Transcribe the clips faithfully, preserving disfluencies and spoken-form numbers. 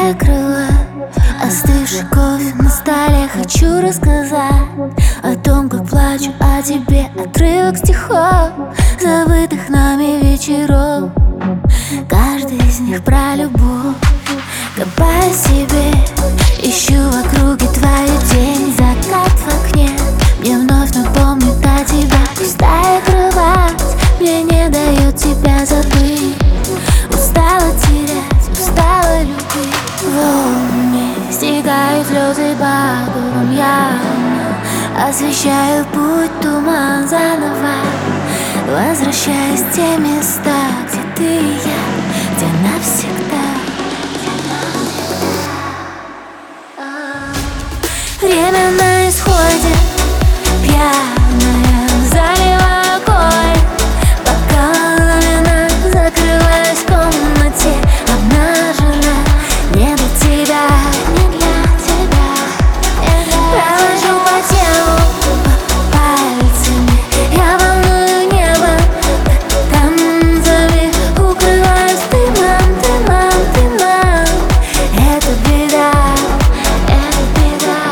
Пустая кровать, остывший кофе на столе. Хочу рассказать о том, как плачу о тебе. Отрывок стихов, забытых нами вечеров. Каждый из них про любовь. Копаю себе, ищу в округе твою тень. Закат в окне мне вновь напомнит о тебе. Пустая кровать мне не дает тебя забыть. Устала терять, устала любить. Волны стекают слезы по губам. Я освещаю путь, туман заново. Возвращаюсь в те места, где ты и я, где навсегда. Время на исходе, пьяная, заливаю огонь. Пока ламина, закрываюсь в комнате, обнажена. Не для тебя, не для тебя. Провожу по телу пальцами, я волную небо танцами. Укрываюсь дымом, дымом, дымом. Это беда, это беда.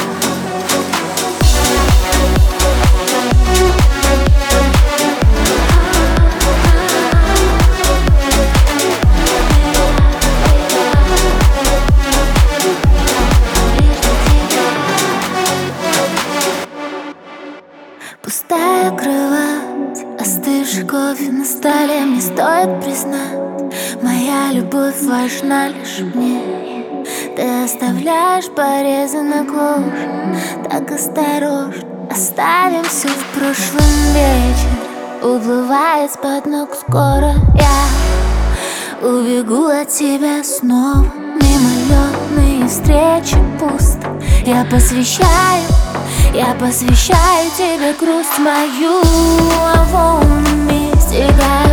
Пустая кровать, остывший кофе на столе. Мне стоит признать, моя любовь важна лишь мне. Ты оставляешь порезы на коже, так осторожно. Оставим все в прошлом, вечер уплывает с-под ног. Скоро я убегу от тебя снова. Мимолетные встречи пусто. Я посвящаю, я посвящаю тебе грусть мою. А волнами стекает